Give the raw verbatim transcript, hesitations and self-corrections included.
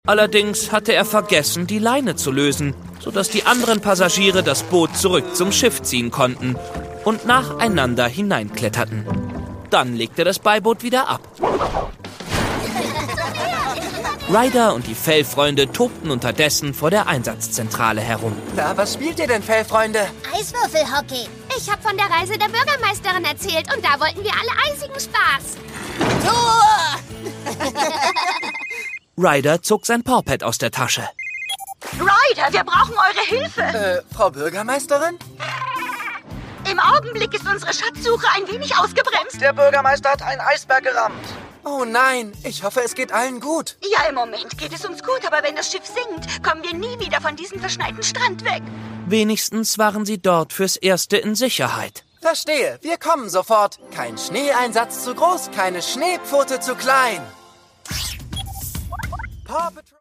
Allerdings hatte er vergessen, die Leine zu lösen, sodass die anderen Passagiere das Boot zurück zum Schiff ziehen konnten und nacheinander hineinkletterten. Dann legte das Beiboot wieder ab. Ryder und die Fellfreunde tobten unterdessen vor der Einsatzzentrale herum. Na, was spielt ihr denn, Fellfreunde? Eiswürfelhockey. Ich habe von der Reise der Bürgermeisterin erzählt und da wollten wir alle eisigen Spaß. Tor! Ryder zog sein Pawpad aus der Tasche. Ryder, wir brauchen eure Hilfe. Äh, Frau Bürgermeisterin? Im Augenblick ist unsere Schatzsuche ein wenig ausgebremst. Der Bürgermeister hat einen Eisberg gerammt. Oh nein, ich hoffe, es geht allen gut. Ja, im Moment geht es uns gut, aber wenn das Schiff sinkt, kommen wir nie wieder von diesem verschneiten Strand weg. Wenigstens waren sie dort fürs Erste in Sicherheit. Verstehe, wir kommen sofort. Kein Schneeeinsatz zu groß, keine Schneepfote zu klein. Paw Patrol.